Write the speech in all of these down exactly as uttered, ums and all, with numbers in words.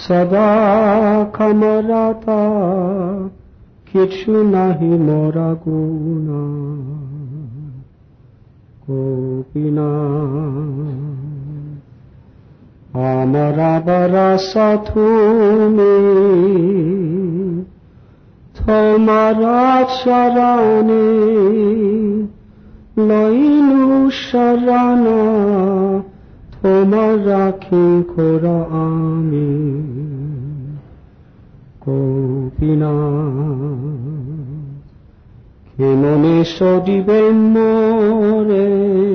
सदा कमरता किछु नहीं मोरा गुना गोपीना हमरा बरसा तुमी तुम्हारा चरणे लइनु शरणा तुम्हारा किंकरा आमी गोपीना কেমনে সদিবে মোরে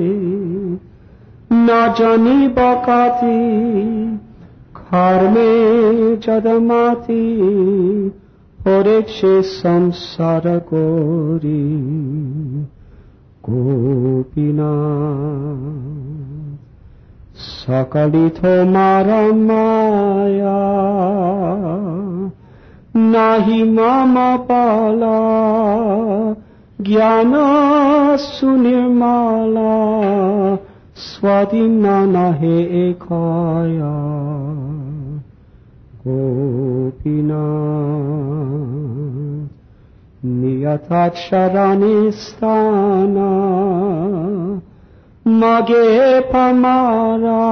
না জানিব কাতি কর্মে জদমাতি পড়েছে সংসার করি গোপীনা সকালি তোমার মায়া নাহি মামা পালা ज्ञान सुनिर्मला स्वाधीन नहे एकाया गोपीना नियताक्षराणि स्थाना मगे पमारा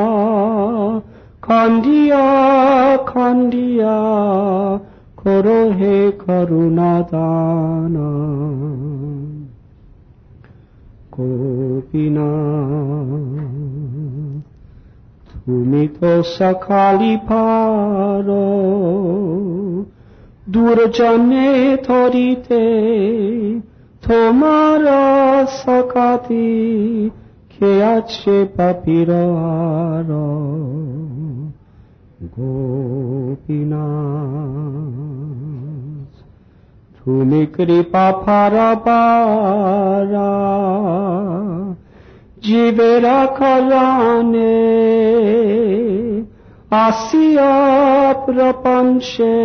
खंडिया खंडिया करो हे करुणा दाना गोपीना তুমি তো সকালি পারো দুর্জনে ধরিতে তোমার সকাতি কে আছে পাপির আর গোপীনা তুমি কৃপা পারাপারা জীবেরা কল্যাণে আসিয়া প্রপঞ্চে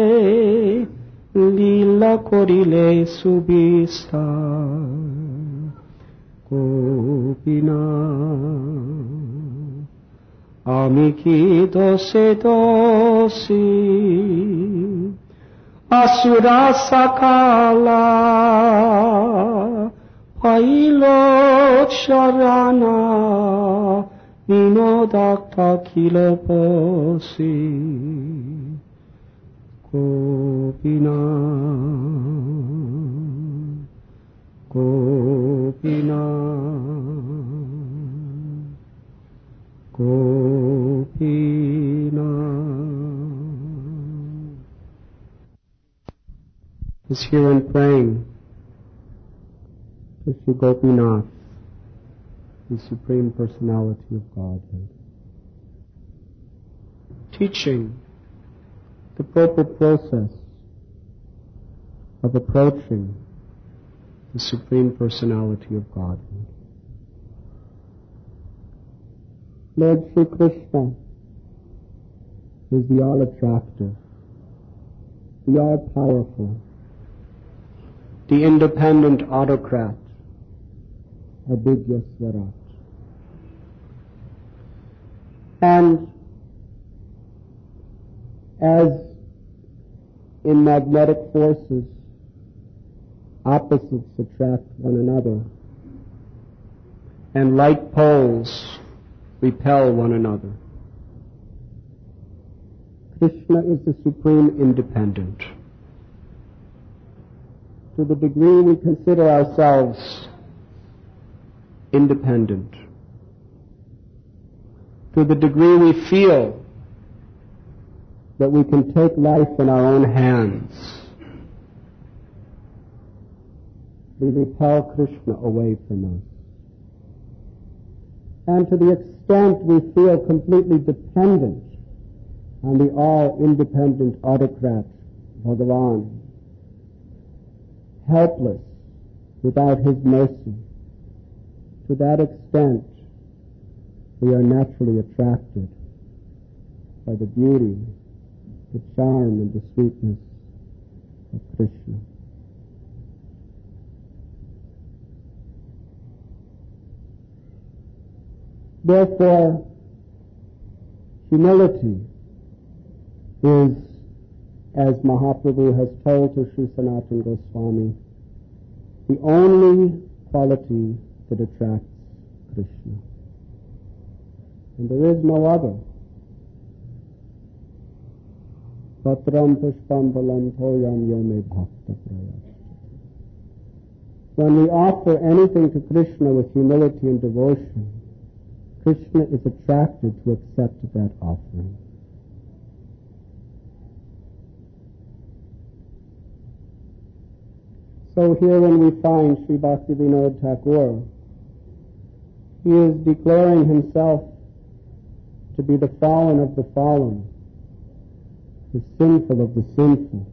লীলা করিলে সুবিস্তার গোপীনা আমি কি দোষে দোষী আসুরা সকালা পাইল শরণা বিনোদাক্তা খিল পশি গোপীনা গোপীনা গোপীনা is here and praying to Sri Gopinath, the Supreme Personality of Godhead, teaching the proper process of approaching the Supreme Personality of Godhead. Lord Sri Krishna is the all-attractive, the all-powerful, the independent autocrat, Abhidya Swarat. And as in magnetic forces, opposites attract one another, and like poles repel one another, Krishna is the supreme independent. To the degree we consider ourselves independent, to the degree we feel that we can take life in our own hands, we repel Krishna away from us. And to the extent we feel completely dependent on the all-independent autocrat, Bhagavan, helpless without his mercy, to that extent we are naturally attracted by the beauty, the charm, and the sweetness of Krishna. Therefore, humility is, as Mahaprabhu has told to Sri Sanatana Goswami, the only quality that attracts Krishna. And there is no other. Patram pushpam balam toyam yome bhakta prayashta. When we offer anything to Krishna with humility and devotion, Krishna is attracted to accept that offering. So here when we find Sri Bhaktivinoda Thakur, he is declaring himself to be the fallen of the fallen, the sinful of the sinful,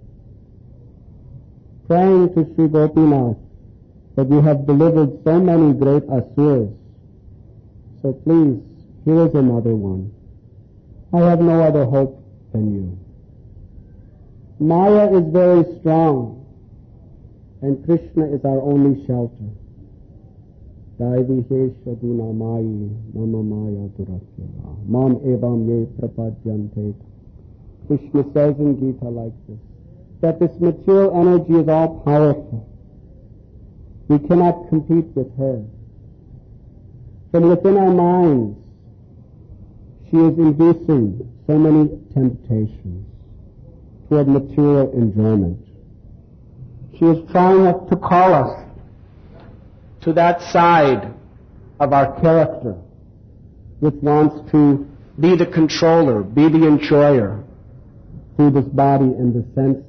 praying to Sri Gopinath that you have delivered so many great asuras, so please, here is another one. I have no other hope than you. Maya is very strong, and Krishna is our only shelter. Daivihesha dunamayi mama maya durakyala mam evam ye prapadyante. Krishna says in Gita like this, that this material energy is all powerful. We cannot compete with her. From within our minds, she is inducing so many temptations toward material enjoyment. She is trying to call us to that side of our character which wants to be the controller, be the enjoyer through this body and the senses.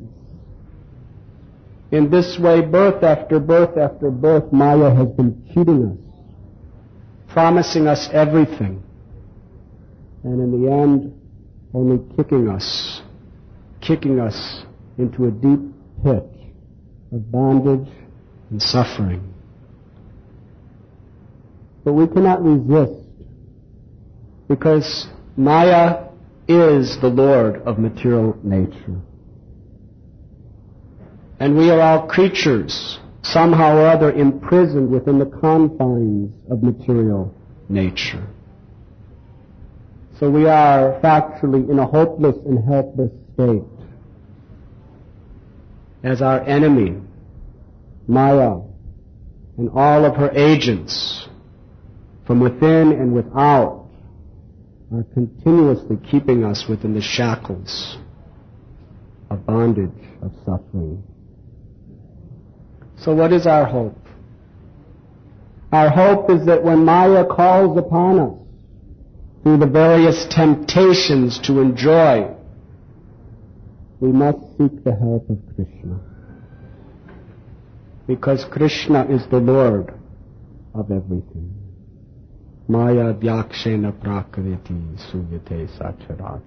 In this way, birth after birth after birth, Maya has been cheating us, promising us everything, and in the end, only kicking us, kicking us into a deep pit of bondage and suffering. But we cannot resist, because Maya is the Lord of material nature. And we are all creatures, somehow or other imprisoned within the confines of material nature. So we are factually in a hopeless and helpless state. As our enemy, Maya, and all of her agents, from within and without, are continuously keeping us within the shackles of bondage, of suffering. So what is our hope? Our hope is that when Maya calls upon us through the various temptations to enjoy, we must seek the help of Krishna. Because Krishna is the Lord of everything. Maya vyakshena prakriti suyate sacharacharam.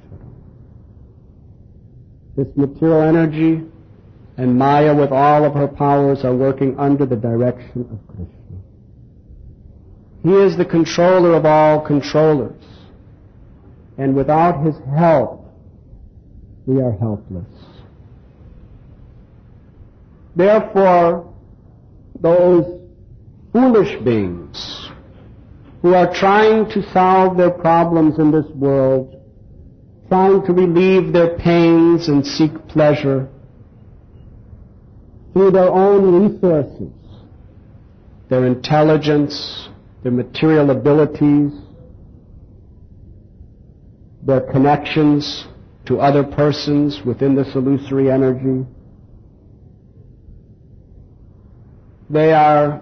This material energy and Maya with all of her powers are working under the direction of Krishna. He is the controller of all controllers. And without His help, we are helpless. Therefore, those foolish beings who are trying to solve their problems in this world, trying to relieve their pains and seek pleasure through their own resources, their intelligence, their material abilities, their connections to other persons within this illusory energy, they are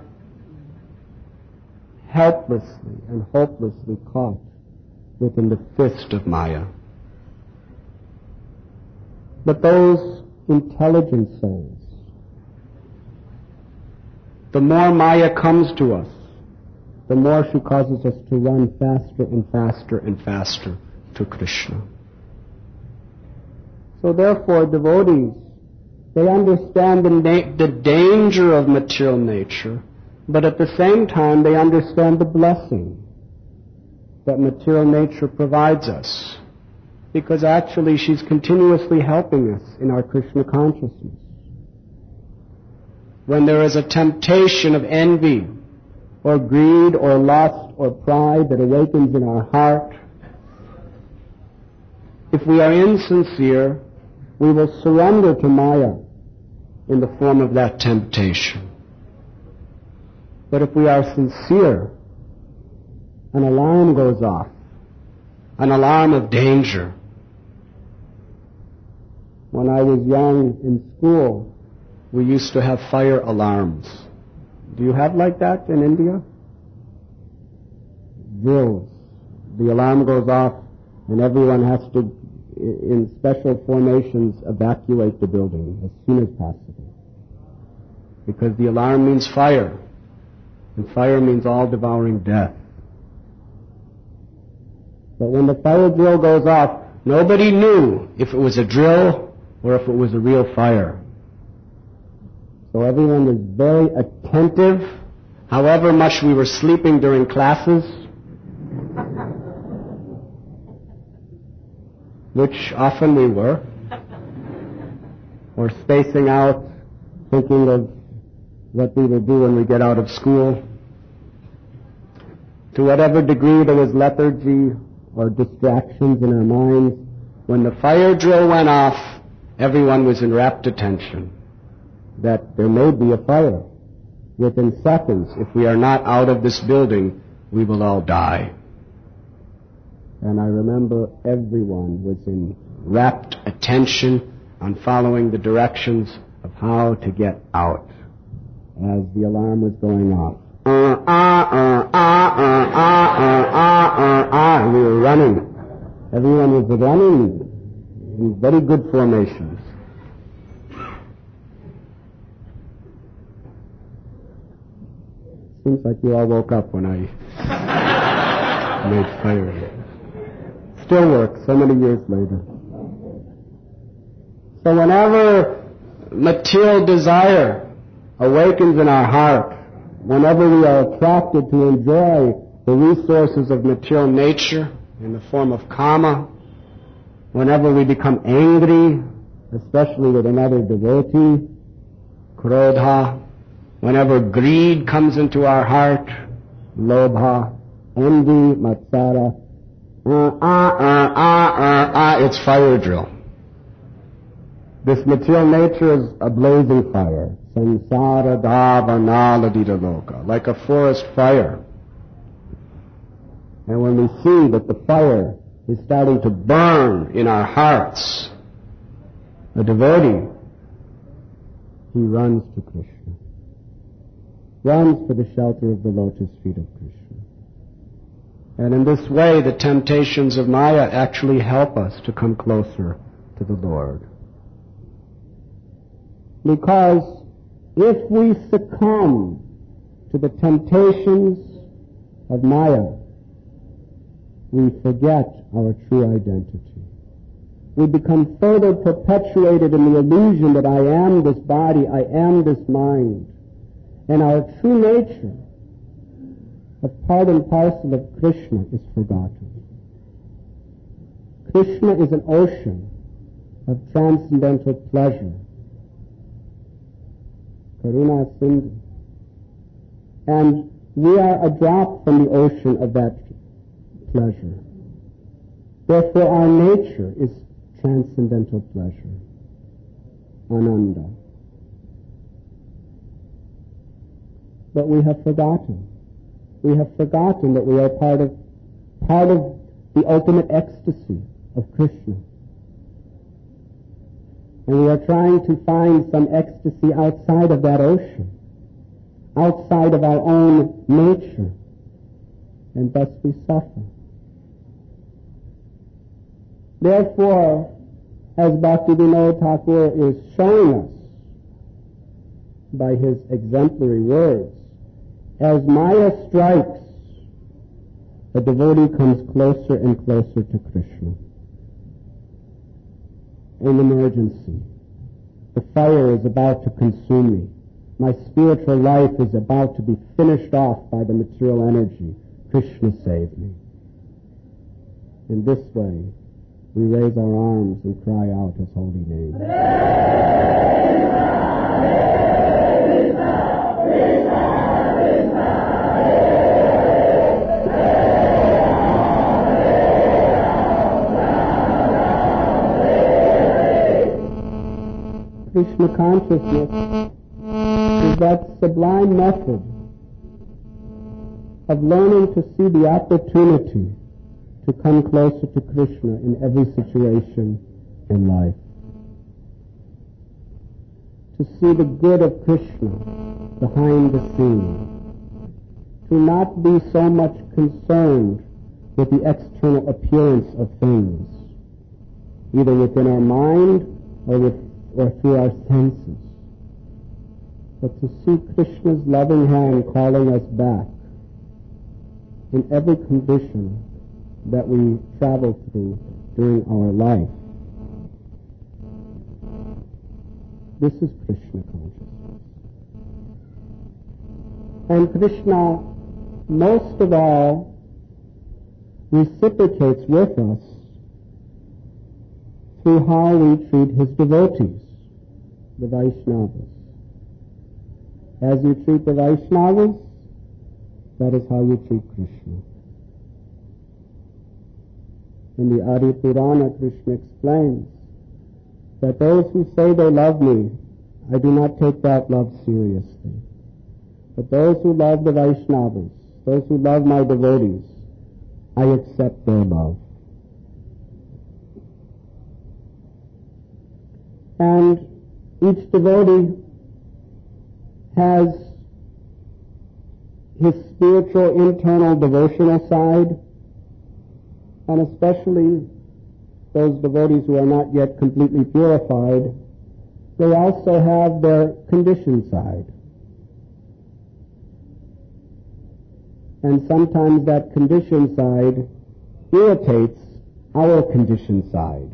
helplessly and hopelessly caught within the fist of Maya. But those intelligent souls, the more Maya comes to us, the more she causes us to run faster and faster and faster to Krishna. So therefore, devotees, they understand the, na- the danger of material nature, but at the same time they understand the blessing that material nature provides us, because actually she's continuously helping us in our Krishna consciousness. When there is a temptation of envy or greed or lust or pride that awakens in our heart, If we are insincere, we will surrender to Maya in the form of that temptation. But if we are sincere, an alarm goes off, an alarm of danger. When I was young in school, we used to have fire alarms. Do you have like that in India? Drills. The alarm goes off and everyone has to, in special formations, evacuate the building as soon as possible. Because the alarm means fire. And fire means all-devouring death. But when the fire drill goes off, nobody knew if it was a drill or if it was a real fire. So everyone was very attentive, however much we were sleeping during classes, which often we were, or spacing out, thinking of what we will do when we get out of school. To whatever degree there was lethargy or distractions in our minds, when the fire drill went off, everyone was in rapt attention that there may be a fire. Within seconds, if we are not out of this building, we will all die. And I remember everyone was in rapt attention on following the directions of how to get out as the alarm was going off. Uh, uh, uh, uh, uh, uh, uh, uh, uh, and we were running. Everyone was running in very good formations. Seems like you all woke up when I made fire. Still works so many years later. So whenever material desire awakens in our heart, whenever we are attracted to enjoy the resources of material nature in the form of kama, whenever we become angry, especially with another devotee, krodha, whenever greed comes into our heart, lobha, envy, matsara, uh, uh, uh, uh, uh, uh, it's fire drill. This material nature is a blazing fire. Samsara dhavanāladita loka, like a forest fire. And when we see that the fire is starting to burn in our hearts, a devotee, he runs to Krishna, runs for the shelter of the lotus feet of Krishna. And in this way, the temptations of Maya actually help us to come closer to the Lord. Because if we succumb to the temptations of Maya, we forget our true identity. We become further perpetuated in the illusion that I am this body, I am this mind. And our true nature, a part and parcel of Krishna, is forgotten. Krishna is an ocean of transcendental pleasure. Karuna Sindhu. And we are a drop from the ocean of that pleasure. Therefore our nature is transcendental pleasure, ananda. But we have forgotten. We have forgotten that we are part of, part of the ultimate ecstasy of Krishna. And we are trying to find some ecstasy outside of that ocean, outside of our own nature, and thus we suffer. Therefore, as Bhaktivinoda Thakur is showing us by his exemplary words, as Maya strikes, the devotee comes closer and closer to Krishna. An emergency. The fire is about to consume me. My spiritual life is about to be finished off by the material energy. Krishna save me. In this way, we raise our arms and cry out His holy name. Krishna consciousness is that sublime method of learning to see the opportunity to come closer to Krishna in every situation in life. To see the good of Krishna behind the scenes. To not be so much concerned with the external appearance of things, either within our mind or, with, or through our senses, but to see Krishna's loving hand calling us back in every condition that we travel through during our life. This is Krishna consciousness. And Krishna, most of all, reciprocates with us through how we treat his devotees, the Vaishnavas. As you treat the Vaishnavas, that is how you treat Krishna. In the Adi Purana, Krishna explains that those who say they love me, I do not take that love seriously. But those who love the Vaishnavas, those who love my devotees, I accept their love. And each devotee has his spiritual internal devotional side, and especially those devotees who are not yet completely purified, they also have their conditioned side. And sometimes that conditioned side irritates our conditioned side,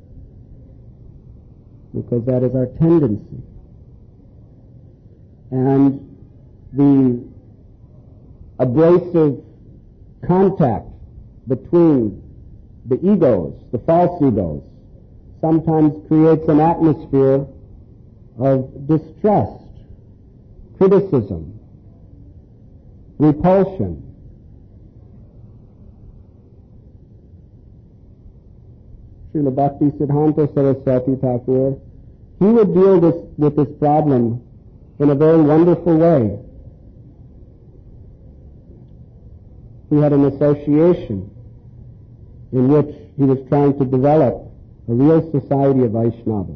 because that is our tendency. And the abrasive contact between the egos, the false egos, sometimes creates an atmosphere of distrust, criticism, repulsion. Srila Bhakti Siddhanta Saraswati Thakur, he would deal this, with this problem in a very wonderful way. He had an association in which he was trying to develop a real society of Vaishnavas.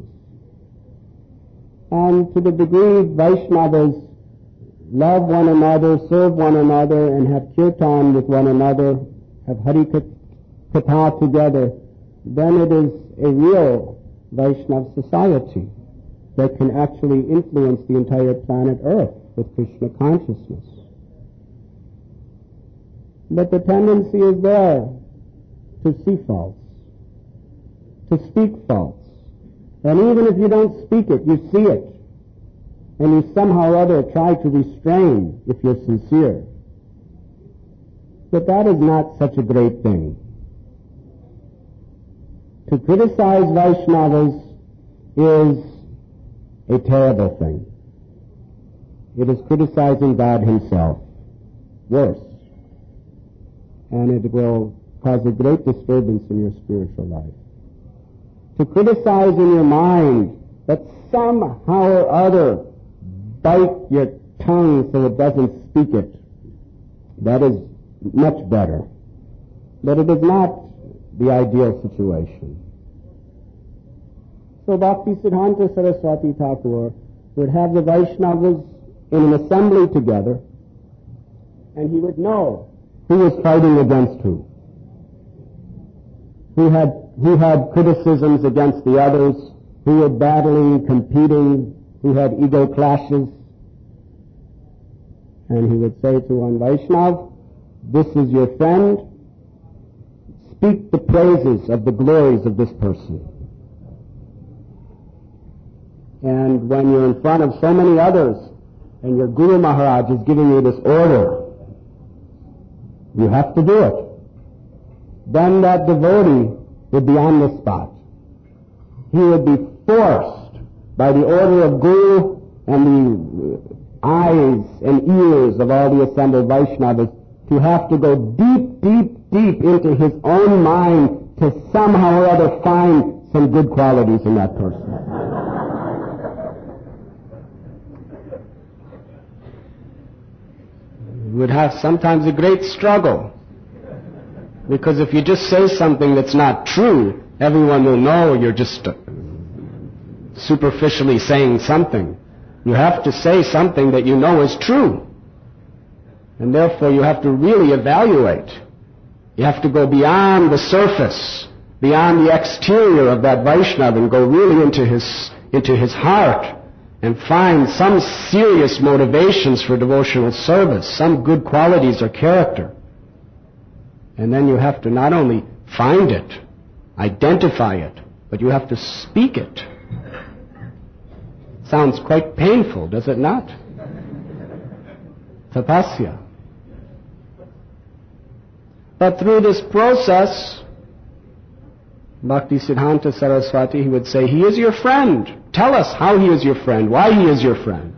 And to the degree Vaishnavas love one another, serve one another, and have kirtan with one another, have Hari Katha together, then it is a real Vaishnava society that can actually influence the entire planet Earth with Krishna consciousness. But the tendency is there to see faults, to speak faults. And even if you don't speak it, you see it. And you somehow or other try to restrain if you're sincere. But that is not such a great thing. To criticize Vaishnavas is a terrible thing. It is criticizing God himself. Worse. And it will cause a great disturbance in your spiritual life. To criticize in your mind, but somehow or other bite your tongue so it doesn't speak it, that is much better. But it is not the ideal situation. So Bhakti Siddhanta Saraswati Thakur would have the Vaishnavas in an assembly together, and he would know who was fighting against who. Who had, who had criticisms against the others, who were battling, competing, who had ego clashes. And he would say to one Vaishnav, this is your friend, speak the praises of the glories of this person. And when you're in front of so many others, and your Guru Maharaj is giving you this order, you have to do it. Then that devotee would be on the spot. He would be forced by the order of Guru and the eyes and ears of all the assembled Vaishnavas to have to go deep, deep, deep into his own mind to somehow or other find some good qualities in that person. would have sometimes a great struggle. Because if you just say something that's not true, everyone will know you're just uh, superficially saying something. You have to say something that you know is true. And therefore you have to really evaluate. You have to go beyond the surface, beyond the exterior of that Vaishnava and go really into his, into his heart and find some serious motivations for devotional service, some good qualities or character. And then you have to not only find it, identify it, but you have to speak it. Sounds quite painful, does it not? Tapasya. But through this process, Bhaktisiddhanta Saraswati, he would say, he is your friend. Tell us how he is your friend, why he is your friend.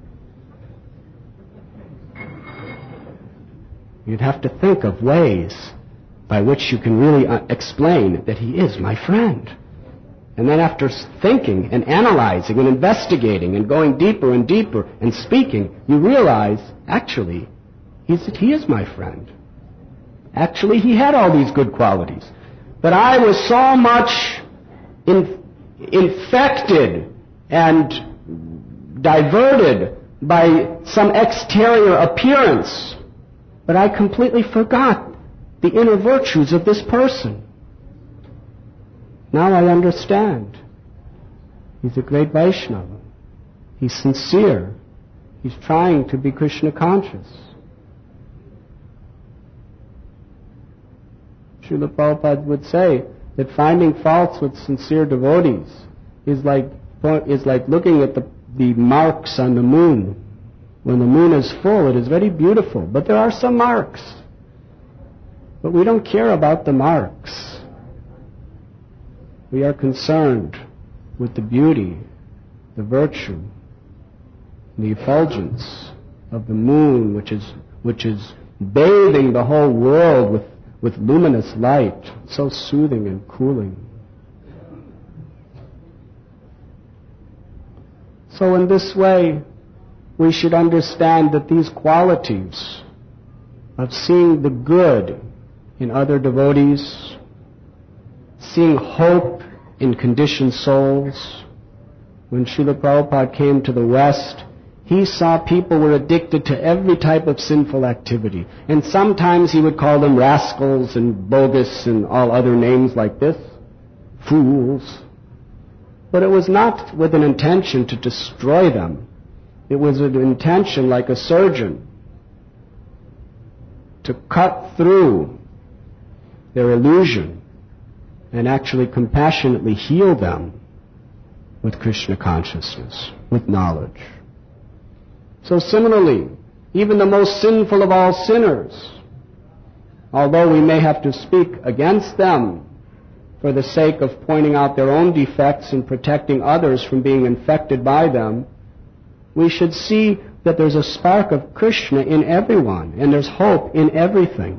You'd have to think of ways by which you can really uh, explain that he is my friend. And then after thinking and analyzing and investigating and going deeper and deeper and speaking, you realize, actually, he's, he is my friend. Actually, he had all these good qualities. But I was so much in, infected and diverted by some exterior appearance, but I completely forgot the inner virtues of this person. Now I understand. He's a great Vaishnava. He's sincere. He's trying to be Krishna conscious. Srila Prabhupada would say that finding faults with sincere devotees is like is like looking at the, the marks on the moon. When the moon is full, it is very beautiful, but there are some marks. But we don't care about the marks. We are concerned with the beauty, the virtue, the effulgence of the moon, which is which is bathing the whole world with with luminous light, so soothing and cooling. So in this way, we should understand that these qualities of seeing the good in other devotees, seeing hope in conditioned souls. When Srila Prabhupada came to the West, he saw people were addicted to every type of sinful activity. And sometimes he would call them rascals and bogus and all other names like this, fools. But it was not with an intention to destroy them. It was with an intention, like a surgeon, to cut through their illusion and actually compassionately heal them with Krishna consciousness, with knowledge. So similarly, even the most sinful of all sinners, although we may have to speak against them for the sake of pointing out their own defects and protecting others from being infected by them, we should see that there's a spark of Krishna in everyone, and there's hope in everything.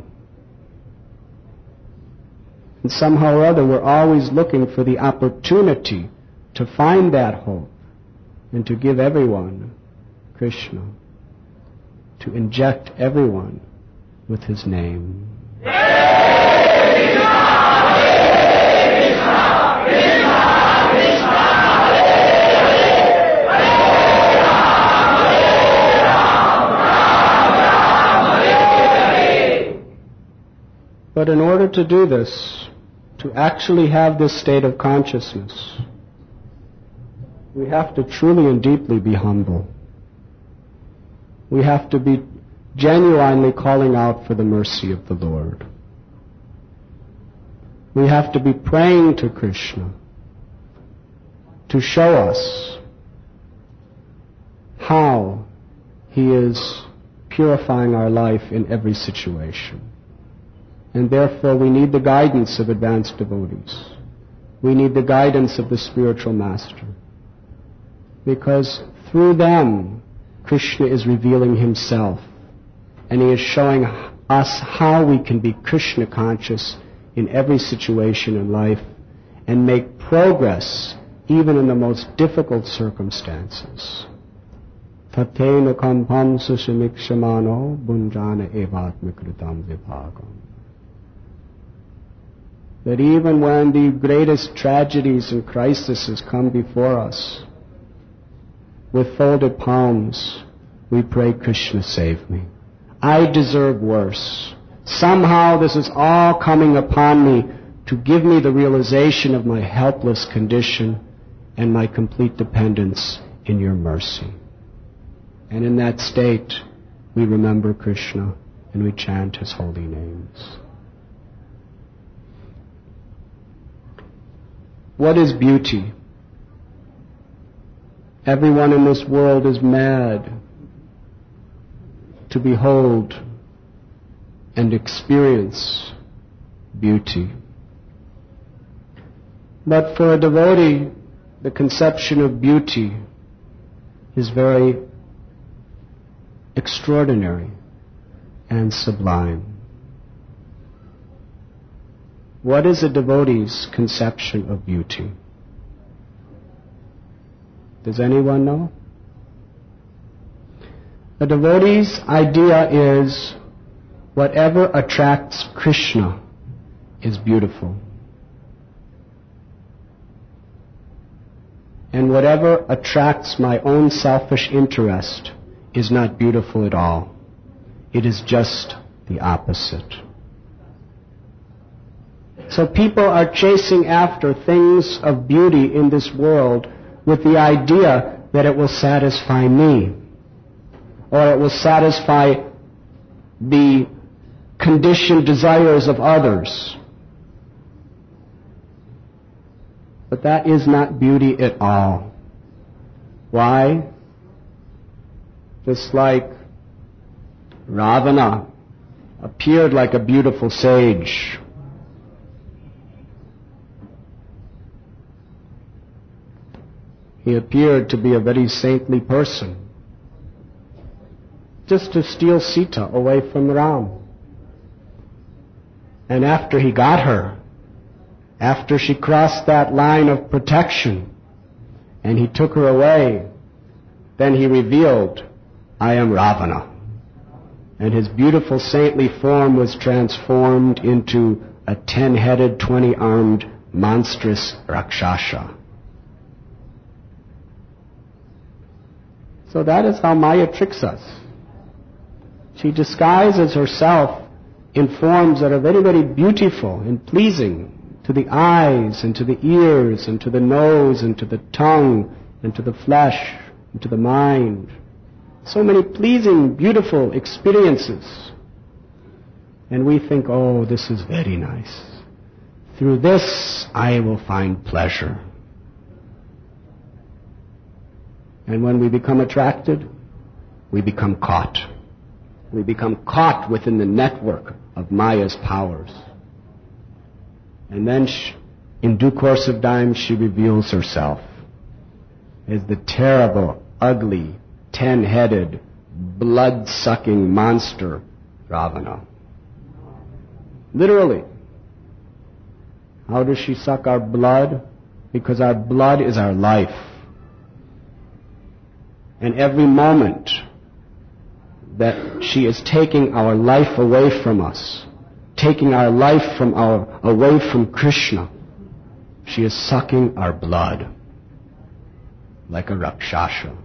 And somehow or other, we're always looking for the opportunity to find that hope and to give everyone Krishna, to inject everyone with his name. But in order to do this, to actually have this state of consciousness, we have to truly and deeply be humble. We have to be genuinely calling out for the mercy of the Lord. We have to be praying to Krishna to show us how he is purifying our life in every situation. And therefore we need the guidance of advanced devotees. We need the guidance of the spiritual master. Because through them, Krishna is revealing himself, and he is showing us how we can be Krishna conscious in every situation in life and make progress even in the most difficult circumstances. Tatena kampam sushamikshamano bunjana evatmikritam vipagam. That even when the greatest tragedies and crises come before us, with folded palms, we pray, Krishna, save me. I deserve worse. Somehow this is all coming upon me to give me the realization of my helpless condition and my complete dependence in your mercy. And in that state, we remember Krishna and we chant his holy names. What is beauty? Everyone in this world is mad to behold and experience beauty. But for a devotee, the conception of beauty is very extraordinary and sublime. What is a devotee's conception of beauty? Does anyone know? A devotee's idea is whatever attracts Krishna is beautiful. And whatever attracts my own selfish interest is not beautiful at all. It is just the opposite. So people are chasing after things of beauty in this world with the idea that it will satisfy me, or it will satisfy the conditioned desires of others. But that is not beauty at all. Why? Just like Ravana appeared like a beautiful sage. He appeared to be a very saintly person, just to steal Sita away from Ram. And after he got her, after she crossed that line of protection, and he took her away, then he revealed, I am Ravana. And his beautiful saintly form was transformed into a ten-headed, twenty-armed, monstrous Rakshasa. So that is how Maya tricks us. She disguises herself in forms that are very, very beautiful and pleasing to the eyes and to the ears and to the nose and to the tongue and to the flesh and to the mind. So many pleasing, beautiful experiences. And we think, oh, this is very nice. Through this, I will find pleasure. And when we become attracted, we become caught. We become caught within the network of Maya's powers. And then, she, in due course of time, she reveals herself as the terrible, ugly, ten-headed, blood-sucking monster, Ravana. Literally. How does she suck our blood? Because our blood is our life. And every moment that she is taking our life away from us, taking our life from our, away from Krishna, she is sucking our blood like a Rakshasa.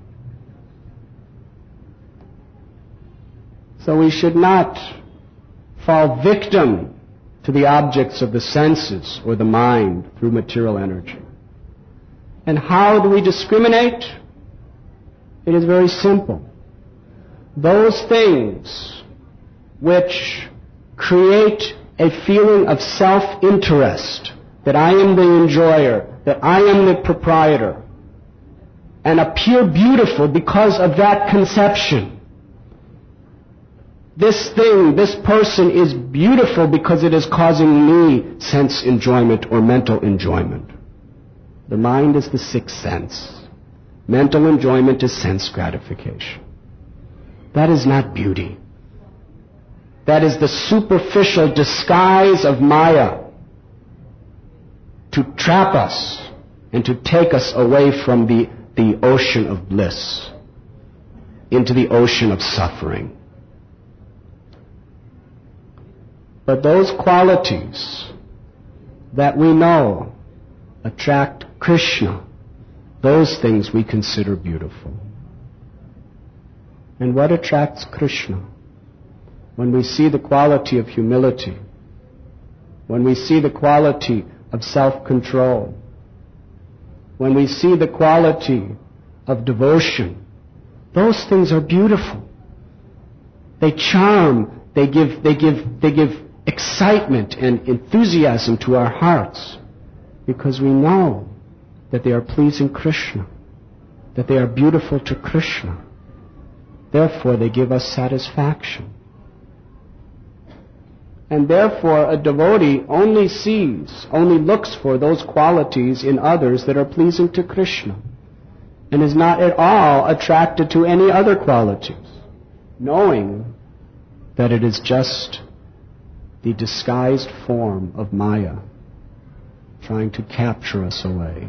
So we should not fall victim to the objects of the senses or the mind through material energy. And how do we discriminate? It is very simple. Those things which create a feeling of self-interest, that I am the enjoyer, that I am the proprietor, and appear beautiful because of that conception. This thing, this person is beautiful because it is causing me sense enjoyment or mental enjoyment. The mind is the sixth sense. Mental enjoyment is sense gratification. That is not beauty. That is the superficial disguise of Maya to trap us and to take us away from the, the ocean of bliss. into the ocean of suffering. But those qualities that we know attract Krishna, those things we consider beautiful. And what attracts Krishna? When we see the quality of humility, when we see the quality of self-control, when we see the quality of devotion, those things are beautiful. They charm, they give, they give, they give excitement and enthusiasm to our hearts because we know that they are pleasing Krishna, that they are beautiful to Krishna. Therefore, they give us satisfaction. And therefore, a devotee only sees, only looks for those qualities in others that are pleasing to Krishna, and is not at all attracted to any other qualities, knowing that it is just the disguised form of Maya trying to capture us away.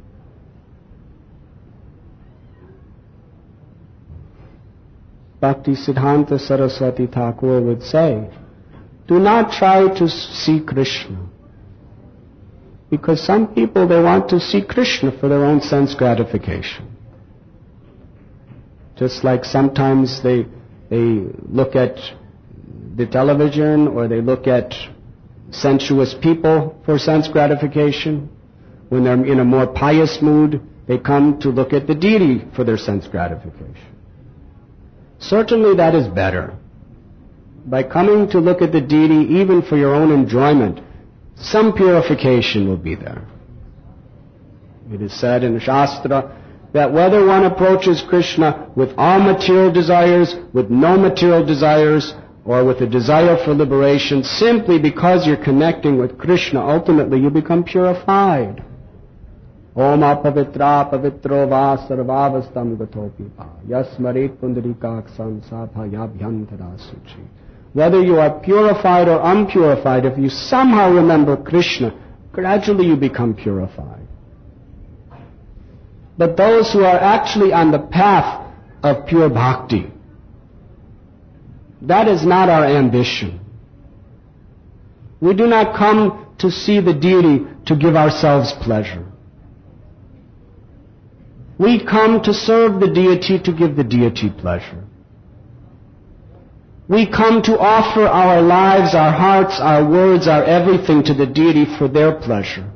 Bhaktisiddhanta Saraswati Thakur would say, do not try to see Krishna. Because some people, they want to see Krishna for their own sense gratification. Just like sometimes they, they look at the television or they look at sensuous people for sense gratification. When they're in a more pious mood, they come to look at the deity for their sense gratification. Certainly that is better. By coming to look at the deity even for your own enjoyment, some purification will be there. It is said in the Shastra that whether one approaches Krishna with all material desires, with no material desires, or with a desire for liberation, simply because you're connecting with Krishna, ultimately you become purified. Om apavitra pavitro va sarvavastam gatopipa yasmarit pundarikaksan sapayabhyantara suchi. Whether you are purified or unpurified, if you somehow remember Krishna, gradually you become purified. But those who are actually on the path of pure bhakti, that is not our ambition. We do not come to see the deity to give ourselves pleasure. We come to serve the deity to give the deity pleasure. We come to offer our lives, our hearts, our words, our everything to the deity for their pleasure.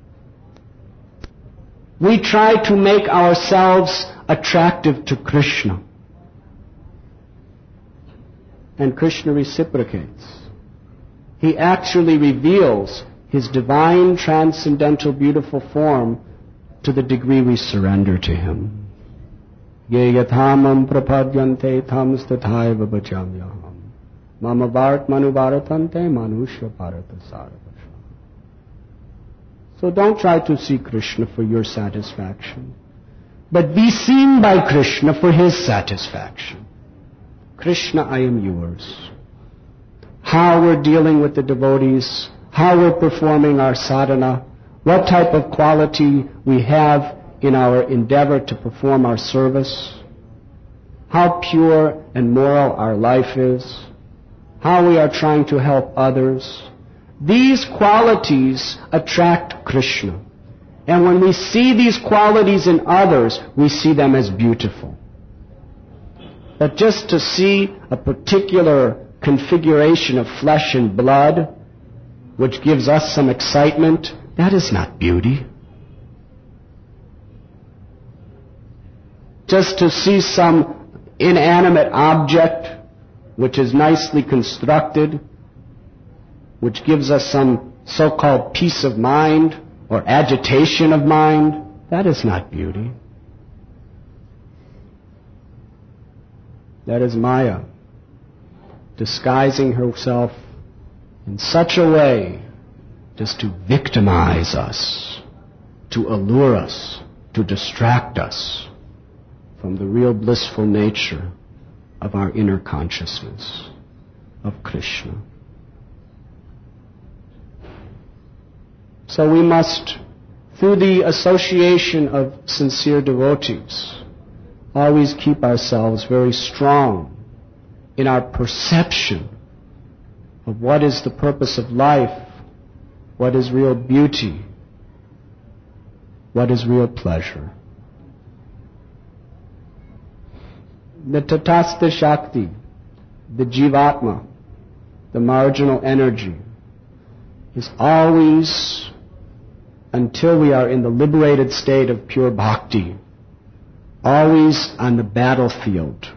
We try to make ourselves attractive to Krishna. And Krishna reciprocates. He actually reveals His divine, transcendental, beautiful form to the degree we surrender to Him. Ye yathamam prapadyante thamstathaiva bhajamyaham mama vart manu varatante manusya paratasarvasha. So don't try to see Krishna for your satisfaction, but be seen by Krishna for His satisfaction. Krishna, I am yours. How we're dealing with the devotees, how we're performing our sadhana, what type of quality we have in our endeavor to perform our service, how pure and moral our life is, how we are trying to help others. These qualities attract Krishna. And when we see these qualities in others, we see them as beautiful. But just to see a particular configuration of flesh and blood, which gives us some excitement, that is not beauty. Just to see some inanimate object which is nicely constructed, which gives us some so-called peace of mind or agitation of mind, that is not beauty. That is Maya, disguising herself in such a way just to victimize us, to allure us, to distract us from the real blissful nature of our inner consciousness of Krishna. So we must, through the association of sincere devotees, always keep ourselves very strong in our perception of what is the purpose of life, what is real beauty, what is real pleasure. The Tatastha Shakti, the Jivatma, the marginal energy, is always, until we are in the liberated state of pure bhakti, always on the battlefield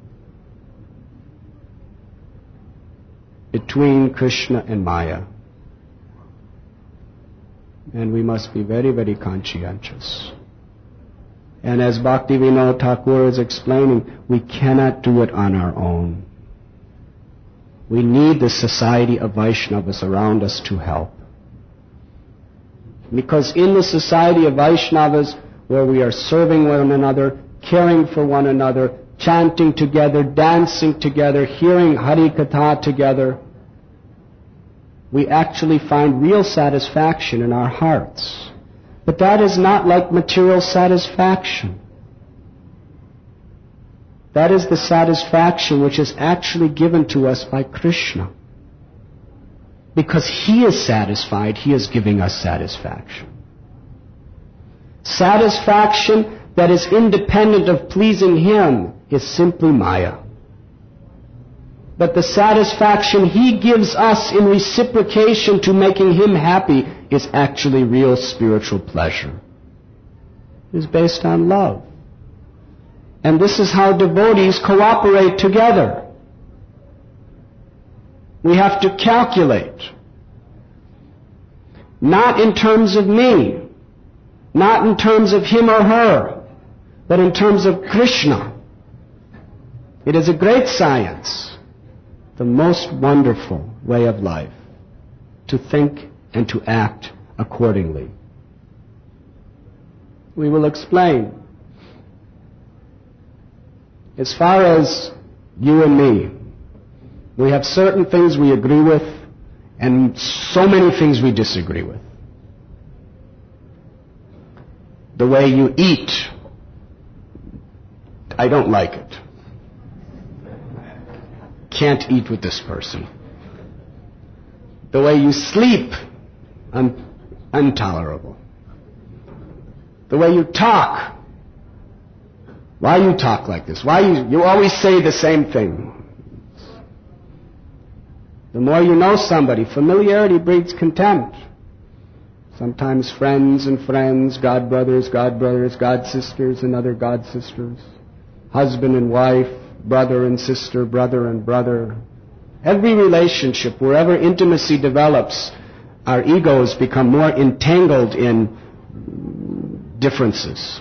between Krishna and Maya. And we must be very, very conscientious. And as Bhaktivinoda Thakur is explaining, we cannot do it on our own. We need the society of Vaishnavas around us to help. Because in the society of Vaishnavas, where we are serving one another, caring for one another, chanting together, dancing together, hearing Hari Katha together, we actually find real satisfaction in our hearts. But that is not like material satisfaction. That is the satisfaction which is actually given to us by Krishna. Because He is satisfied, He is giving us satisfaction. Satisfaction that is independent of pleasing Him is simply Maya. But the satisfaction He gives us in reciprocation to making Him happy is actually real spiritual pleasure. It is based on love. And this is how devotees cooperate together. We have to calculate. Not in terms of me, not in terms of him or her, but in terms of Krishna. It is a great science, the most wonderful way of life, to think and to act accordingly. We will explain. As far as you and me, we have certain things we agree with and so many things we disagree with. The way you eat, I don't like it. Can't eat with this person. The way you sleep, un- intolerable. The way you talk, why you talk like this? Why you, you always say the same thing? The more you know somebody, familiarity breeds contempt. Sometimes friends and friends, god brothers, god brothers, god sisters and other god sisters, husband and wife, brother and sister, brother and brother. Every relationship, wherever intimacy develops, our egos become more entangled in differences.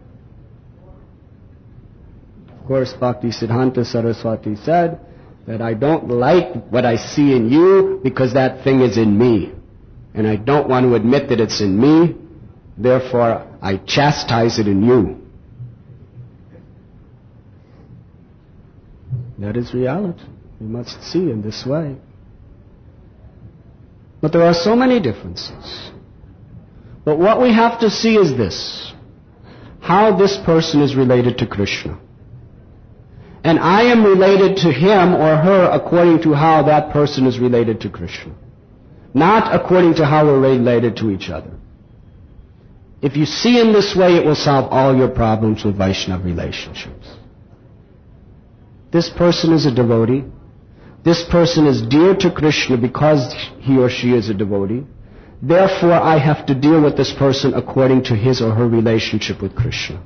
Of course, Bhaktisiddhanta Saraswati said that I don't like what I see in you because that thing is in me. And I don't want to admit that it's in me, therefore I chastise it in you. That is reality. We must see in this way. But there are so many differences. But what we have to see is this: how this person is related to Krishna. And I am related to him or her according to how that person is related to Krishna. Not according to how we're related to each other. If you see in this way, it will solve all your problems with Vaishnava relationships. This person is a devotee. This person is dear to Krishna because he or she is a devotee. Therefore, I have to deal with this person according to his or her relationship with Krishna.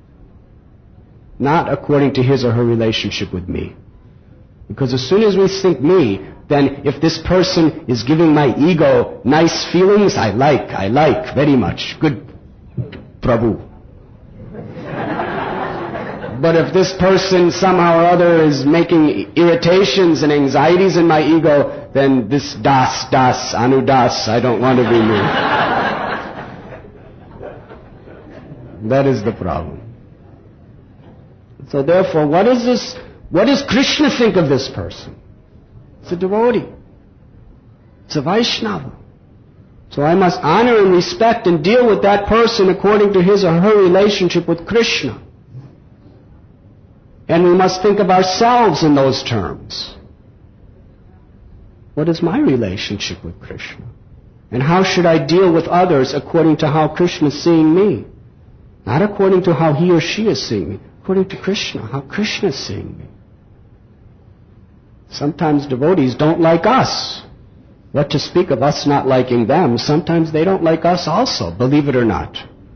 Not according to his or her relationship with me. Because as soon as we think me, then if this person is giving my ego nice feelings, I like, I like very much. Good Prabhu. But if this person somehow or other is making irritations and anxieties in my ego, then this das, das, anu das, I don't want to be me. That is the problem. So therefore, what is this? What does Krishna think of this person? It's a devotee. It's a Vaishnava. So I must honor and respect and deal with that person according to his or her relationship with Krishna. And we must think of ourselves in those terms. What is my relationship with Krishna? And how should I deal with others according to how Krishna is seeing me? Not according to how he or she is seeing me, according to Krishna, how Krishna is seeing me. Sometimes devotees don't like us. What to speak of us not liking them, sometimes they don't like us also, believe it or not.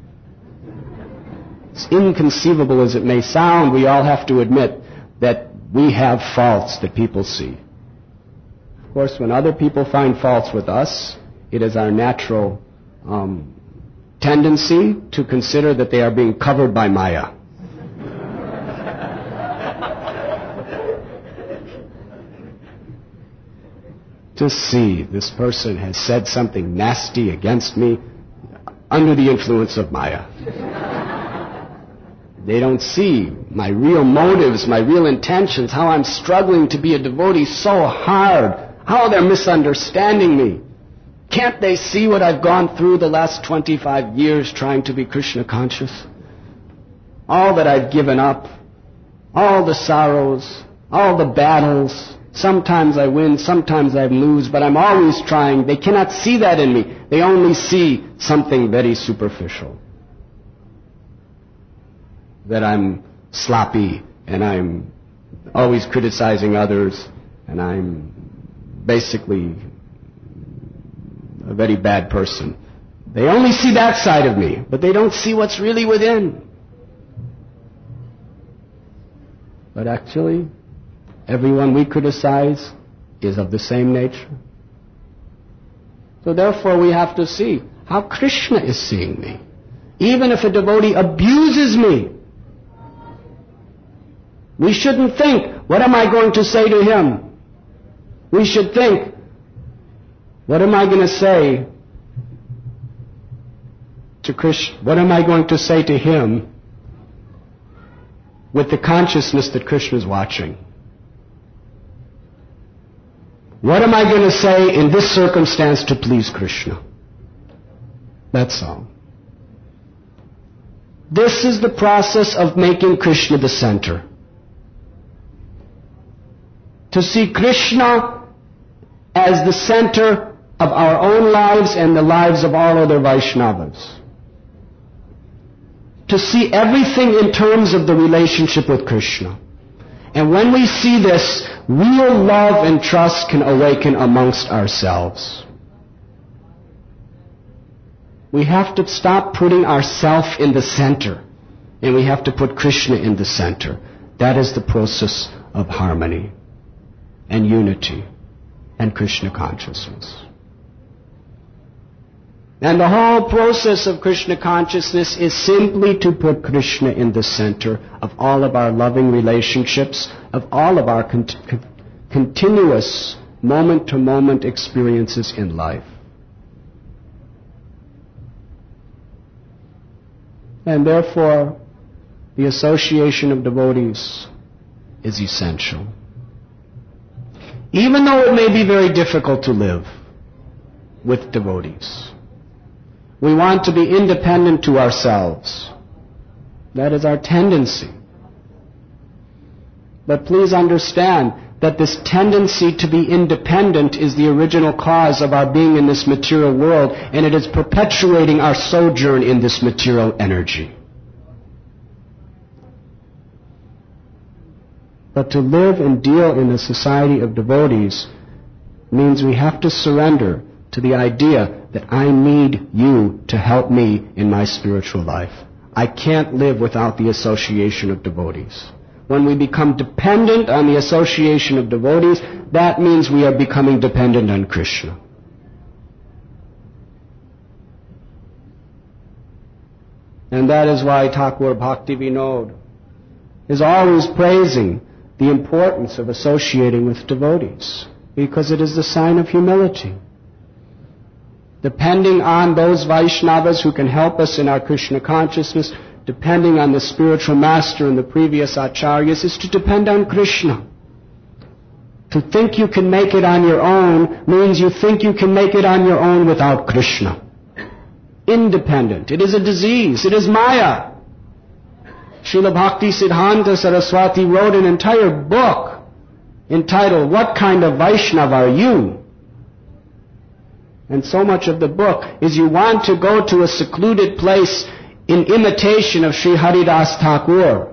As inconceivable as it may sound, we all have to admit that we have faults that people see. Of course, when other people find faults with us, it is our natural um, tendency to consider that they are being covered by Maya. To see this person has said something nasty against me under the influence of Maya. They don't see my real motives, my real intentions, how I'm struggling to be a devotee so hard, how they're misunderstanding me. Can't they see what I've gone through the last twenty-five years trying to be Krishna conscious? All that I've given up, all the sorrows, all the battles. Sometimes I win, sometimes I lose, but I'm always trying. They cannot see that in me. They only see something very superficial. That I'm sloppy, and I'm always criticizing others, and I'm basically a very bad person. They only see that side of me, but they don't see what's really within. But actually, everyone we criticize is of the same nature. So therefore we have to see how Krishna is seeing me. Even if a devotee abuses me, we shouldn't think, what am I going to say to him? We should think, what am I going to say to Krishna? What am I going to say to him with the consciousness that Krishna is watching? What am I going to say in this circumstance to please Krishna? That's all. This is the process of making Krishna the center. To see Krishna as the center of our own lives and the lives of all other Vaishnavas. To see everything in terms of the relationship with Krishna. And when we see this, real love and trust can awaken amongst ourselves. We have to stop putting ourselves in the center, and we have to put Krishna in the center. That is the process of harmony and unity and Krishna consciousness. And the whole process of Krishna consciousness is simply to put Krishna in the center of all of our loving relationships, of all of our con- con- continuous moment-to-moment experiences in life. And therefore, the association of devotees is essential. Even though it may be very difficult to live with devotees. We want to be independent to ourselves. That is our tendency. But please understand that this tendency to be independent is the original cause of our being in this material world, and it is perpetuating our sojourn in this material energy. But to live and deal in a society of devotees means we have to surrender to the idea that I need you to help me in my spiritual life. I can't live without the association of devotees. When we become dependent on the association of devotees, that means we are becoming dependent on Krishna. And that is why Thakur Bhaktivinoda is always praising the importance of associating with devotees, because it is the sign of humility. Depending on those Vaishnavas who can help us in our Krishna consciousness, depending on the spiritual master and the previous acharyas, is to depend on Krishna. To think you can make it on your own means you think you can make it on your own without Krishna. Independent. It is a disease. It is Maya. Srila Bhakti Siddhanta Saraswati wrote an entire book entitled, What Kind of Vaishnava Are You? And so much of the book is you want to go to a secluded place in imitation of Sri Haridas Thakur.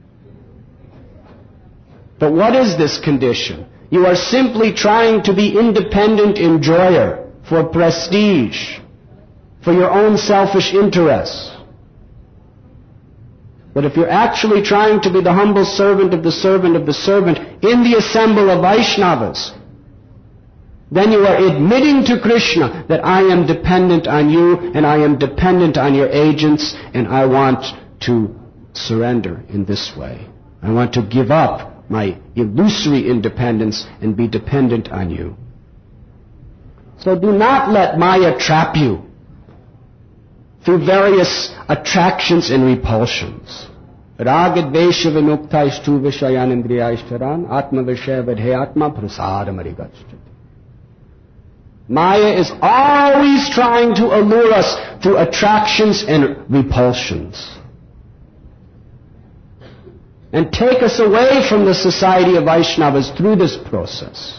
But what is this condition? You are simply trying to be independent enjoyer for prestige, for your own selfish interests. But if you're actually trying to be the humble servant of the servant of the servant in the assembly of Vaishnavas, then you are admitting to Krishna that I am dependent on you and I am dependent on your agents and I want to surrender in this way. I want to give up my illusory independence and be dependent on you. So do not let Maya trap you through various attractions and repulsions. Ragad Vesha Vinuktaishtu Vishayan Indriyaishtaran Atma Vishaya Vidheyatma Prasadamarigatchati. Maya is always trying to allure us through attractions and repulsions and take us away from the society of Vaishnavas through this process,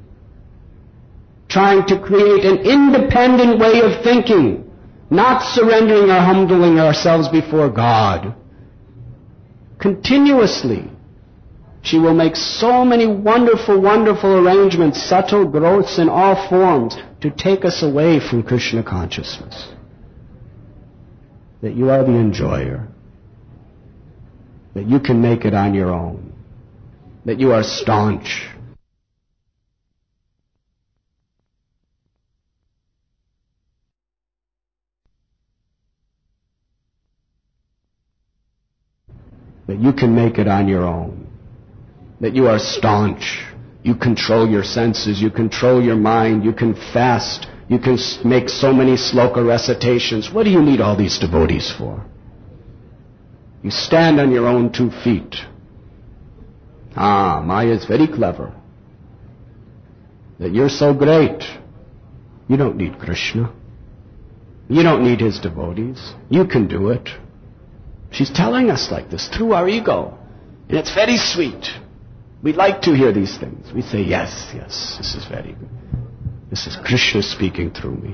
trying to create an independent way of thinking, not surrendering or humbling ourselves before God. Continuously, she will make so many wonderful, wonderful arrangements, subtle growths in all forms, to take us away from Krishna consciousness. That you are the enjoyer. That you can make it on your own. That you are staunch. That you can make it on your own. That you are staunch. You control your senses. You control your mind. You can fast. You can make so many sloka recitations. What do you need all these devotees for? You stand on your own two feet. Ah, Maya is very clever. That you're so great. You don't need Krishna. You don't need his devotees. You can do it. She's telling us like this through our ego. And it's very sweet. We like to hear these things. We say, yes, yes, this is very good. This is Krishna speaking through me.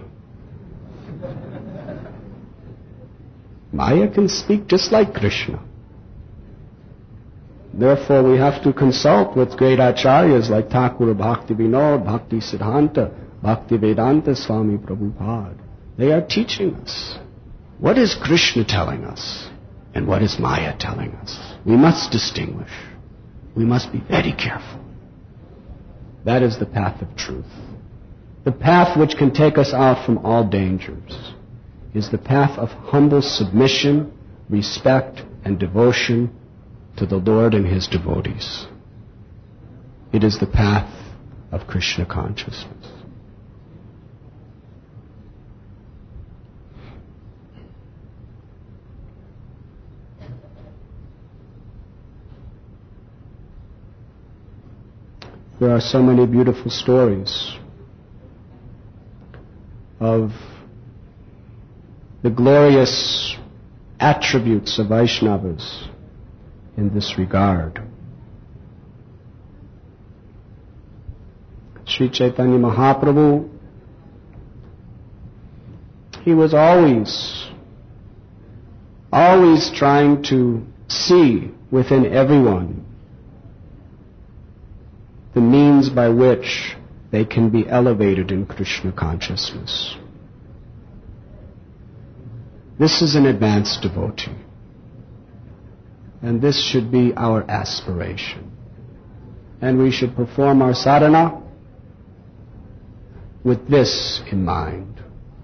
Maya can speak just like Krishna. Therefore, we have to consult with great acharyas like Thakur Bhakti Vinod, Bhakti Siddhanta, Bhakti Vedanta Swami Prabhupada. They are teaching us. What is Krishna telling us? And what is Maya telling us? We must distinguish. We must be very careful. That is the path of truth. The path which can take us out from all dangers is the path of humble submission, respect, and devotion to the Lord and his devotees. It is the path of Krishna consciousness. There are so many beautiful stories of the glorious attributes of Vaishnavas in this regard. Sri Chaitanya Mahaprabhu, he was always, always trying to see within everyone the means by which they can be elevated in Krishna consciousness. This is an advanced devotee. And this should be our aspiration. And we should perform our sadhana with this in mind.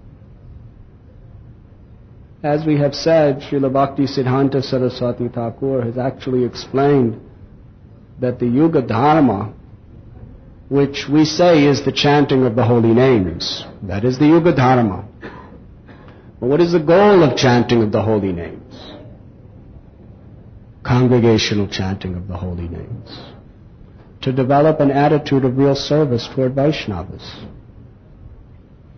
As we have said, Srila Bhakti Siddhanta Saraswati Thakur has actually explained that the Yuga Dharma, which we say is the chanting of the holy names, that is the Yuga Dharma. But what is the goal of chanting of the holy names? Congregational chanting of the holy names. To develop an attitude of real service toward Vaishnavas.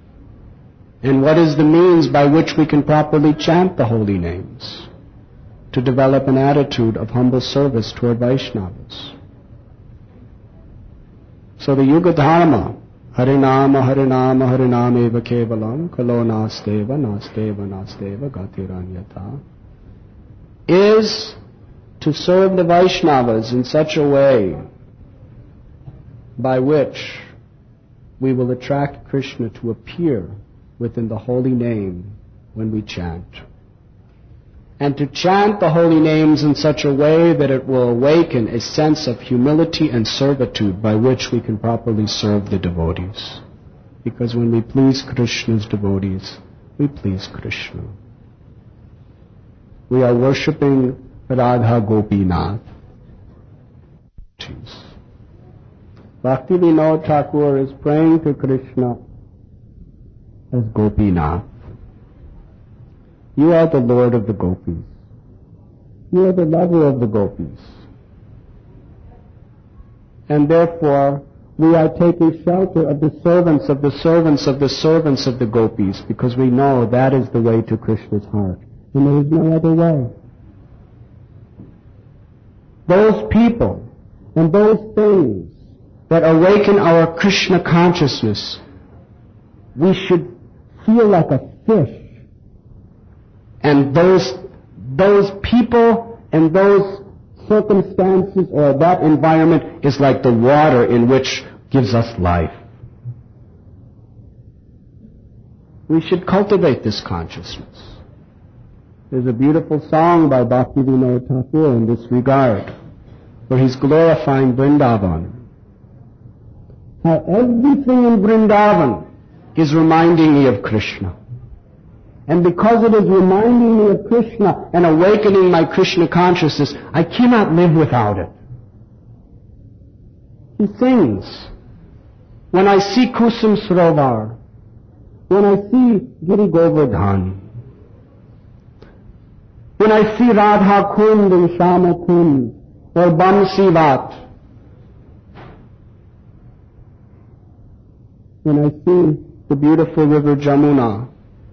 And what is the means by which we can properly chant the holy names? to develop an attitude of humble service toward Vaishnavas. So the Yuga Dharma, Harinama, Harinama, Harinameva Kevalam, Kalo Nasteva, Nasteva, Nasteva, Gatiranyata, is to serve the Vaishnavas in such a way by which we will attract Krishna to appear within the holy name when we chant. And to chant the holy names in such a way that it will awaken a sense of humility and servitude by which we can properly serve the devotees. Because when we please Krishna's devotees, we please Krishna. We are worshipping Radha Gopinath. Bhakti Vinod Thakur is praying to Krishna as Gopinath. You are the Lord of the Gopis. You are the lover of the Gopis. And therefore, we are taking shelter of the servants of the servants of the servants of the Gopis, because we know that is the way to Krishna's heart. And there is no other way. Those people and those things that awaken our Krishna consciousness, we should feel like a fish. And those, those people and those circumstances or that environment is like the water in which gives us life. We should cultivate this consciousness. There's a beautiful song by Bhakti Vinod Thakur in this regard, where he's glorifying Vrindavan. How everything in Vrindavan is reminding me of Krishna. And because it is reminding me of Krishna and awakening my Krishna consciousness, I cannot live without it. He sings, when I see Kusum Sarovar, when I see Giri Govardhan, when I see Radha Kund and Shama Kund, or Bamsivat, when I see the beautiful river Jamuna,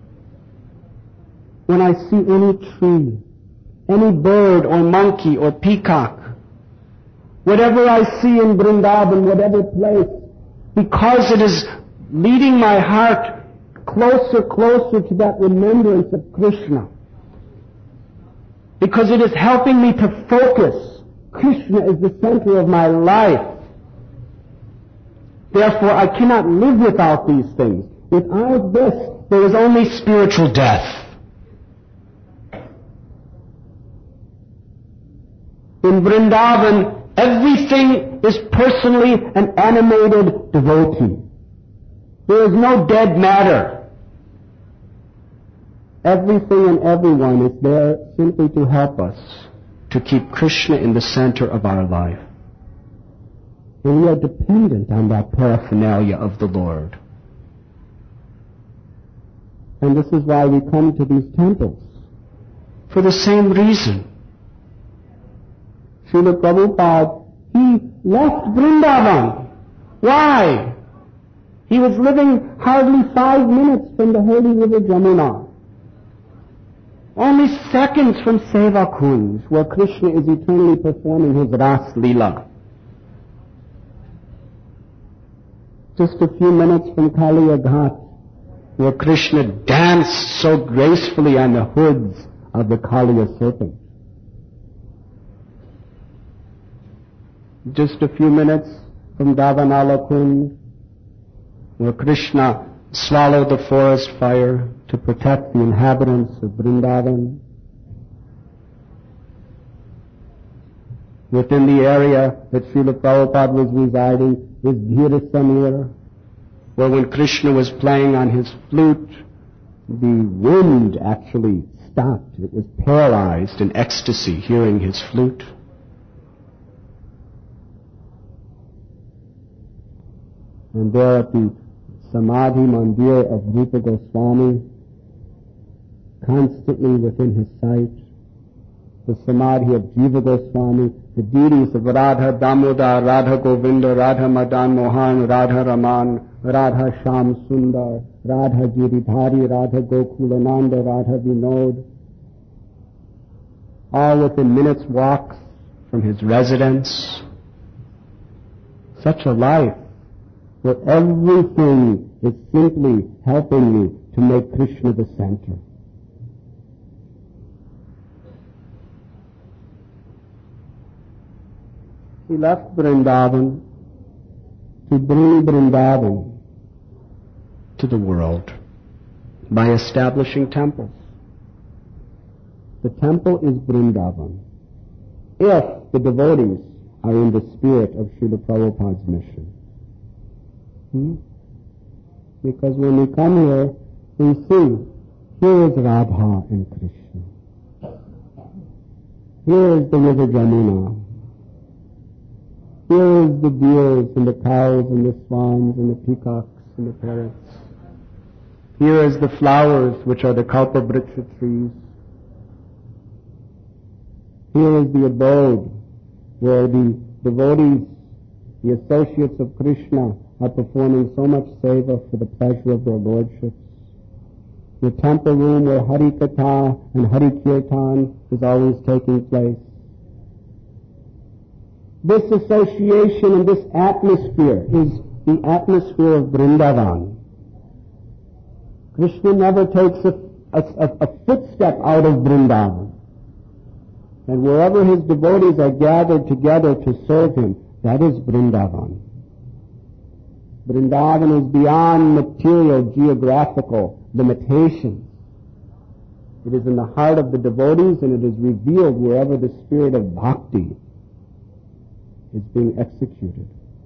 when I see any tree, any bird or monkey or peacock, whatever I see in Vrindavan, whatever place, because it is leading my heart closer, closer to that remembrance of Krishna, because it is helping me to focus. Krishna is the center of my life. Therefore, I cannot live without these things. Without this, there is only spiritual death. In Vrindavan, everything is personally an animated devotee. There is no dead matter. Everything and everyone is there simply to help us to keep Krishna in the center of our life. And we are dependent on that paraphernalia of the Lord. And this is why we come to these temples. For the same reason. Srila Prabhupada, he left Vrindavan. Why? He was living hardly five minutes from the holy river Jamuna. Only seconds from Seva Kunj, where Krishna is eternally performing his Ras Leela. Just a few minutes from Kaliya Ghat, where Krishna danced so gracefully on the hoods of the Kaliya serpent. Just a few minutes from Davanala Kund, where Krishna swallowed the forest fire to protect the inhabitants of Vrindavan. Within the area that Srila Prabhupada was residing is Dhira Samir, where when Krishna was playing on his flute, the wind actually stopped. It was paralyzed in ecstasy hearing his flute. And there at the Samadhi Mandir of Rupa Goswami, constantly within his sight, the Samadhi of Jiva Goswami, the deities of Radha Damodar, Radha Govinda, Radha Madan Mohan, Radha Raman, Radha Sham Sundar, Radha Giridhari, Radha Gokulananda, Radha Vinod. all within minutes' walks from his residence. Such a life where everything is simply helping me to make Krishna the center. He left Vrindavan to bring Vrindavan to the world by establishing temples. The temple is Vrindavan, if the devotees are in the spirit of Srila Prabhupada's mission. Hmm? Because when we come here, we see, here is Radha and Krishna. Here is the river Jamuna. Here is the deers and the cows and the swans and the peacocks and the parrots. Here is the flowers, which are the Kalpavriksha trees. Here is the abode where the devotees, the associates of Krishna, are performing so much seva for the pleasure of their lordships. The temple room where Hari Katha and Hari Kirtan is always taking place. This association and this atmosphere is the atmosphere of Vrindavan. Krishna never takes a, a, a footstep out of Vrindavan. And wherever his devotees are gathered together to serve him, that is Vrindavan. Vrindavan is beyond material, geographical limitations. It is in the heart of the devotees, and it is revealed wherever the spirit of bhakti is being executed.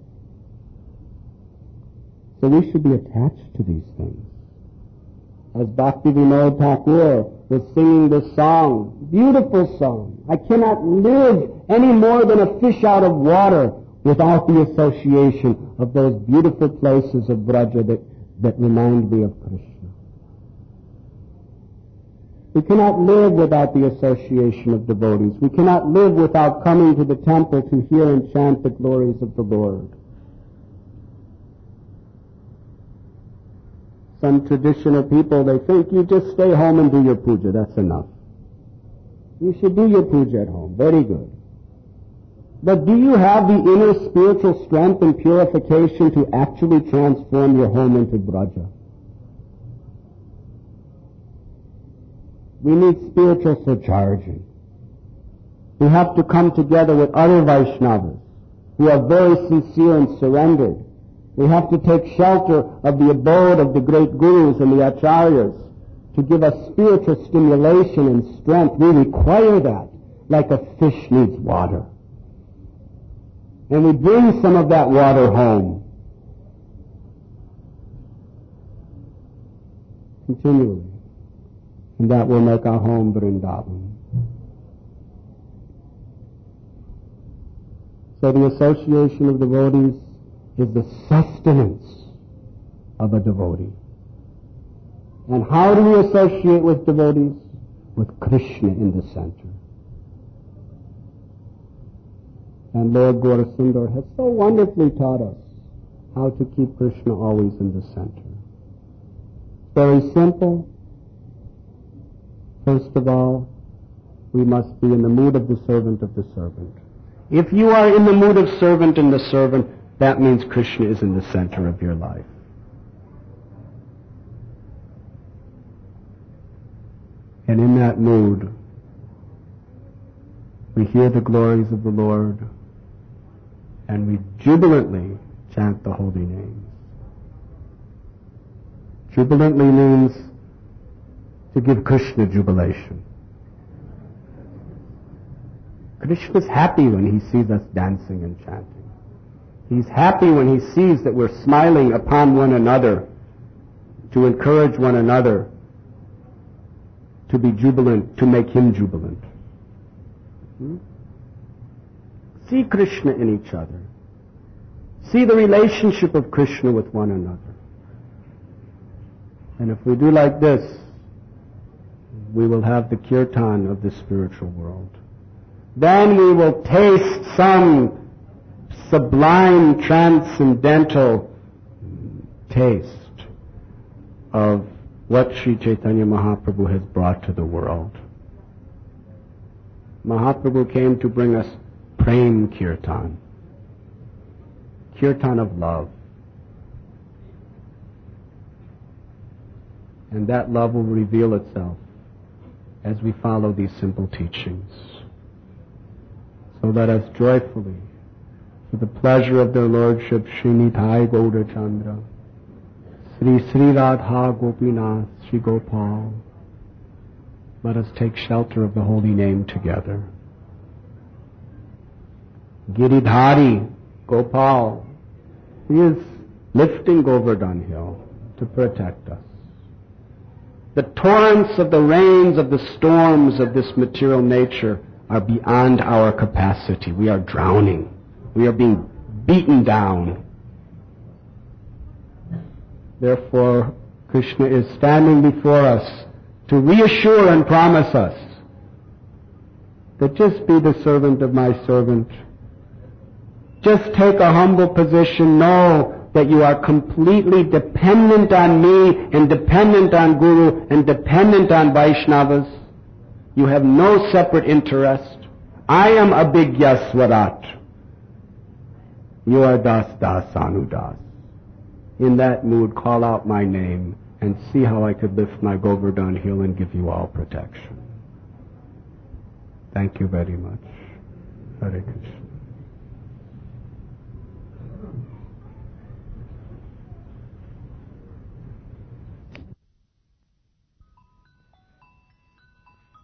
So we should be attached to these things. As Bhakti Vinod Thakur was singing this song, beautiful song, I cannot live any more than a fish out of water without the association of those beautiful places of Vraja that, that remind me of Krishna. We cannot live without the association of devotees. We cannot live without coming to the temple to hear and chant the glories of the Lord. Some traditional people, they think you just stay home and do your puja. That's enough. You should do your puja at home. Very good. But do you have the inner spiritual strength and purification to actually transform your home into Braja? We need spiritual surcharging. We have to come together with other Vaishnavas who are very sincere and surrendered. We have to take shelter of the abode of the great gurus and the acharyas to give us spiritual stimulation and strength. We require that, like a fish needs water. And we bring some of that water home continually. And that will make our home Vrindavan. So the association of devotees is the sustenance of a devotee. And how do we associate with devotees? With Krishna in the center. And Lord Gaurasundar has so wonderfully taught us how to keep Krishna always in the center. Very simple. First of all, we must be in the mood of the servant of the servant. If you are in the mood of servant and the servant, that means Krishna is in the center of your life. And in that mood, we hear the glories of the Lord, and we jubilantly chant the holy names. Jubilantly means to give Krishna jubilation. Krishna is happy when he sees us dancing and chanting. He's happy when he sees that we're smiling upon one another, to encourage one another to be jubilant, to make him jubilant. Hmm? See Krishna in each other. See the relationship of Krishna with one another. And if we do like this, we will have the kirtan of the spiritual world. Then we will taste some sublime, transcendental taste of what Sri Chaitanya Mahaprabhu has brought to the world. Mahaprabhu came to bring us Prem Kirtan, Kirtan of love. And that love will reveal itself as we follow these simple teachings. So let us joyfully, for the pleasure of their Lordship, Srinidhai Gaurachandra, Sri Sri Radha Gopinath, Sri Gopal, let us take shelter of the holy name together. Giridhari Gopal, he is lifting Govardhan Hill to protect us. The torrents of the rains of the storms of this material nature are beyond our capacity. We are drowning. We are being beaten down. Therefore, Krishna is standing before us to reassure and promise us that just be the servant of my servant. Just take a humble position. Know that you are completely dependent on me and dependent on Guru and dependent on Vaishnavas. You have no separate interest. I am Abhigya Swarat. You are Das Das Anudas. In that mood, call out my name and see how I could lift my Govardhan Hill and give you all protection. Thank you very much. Hare Krishna.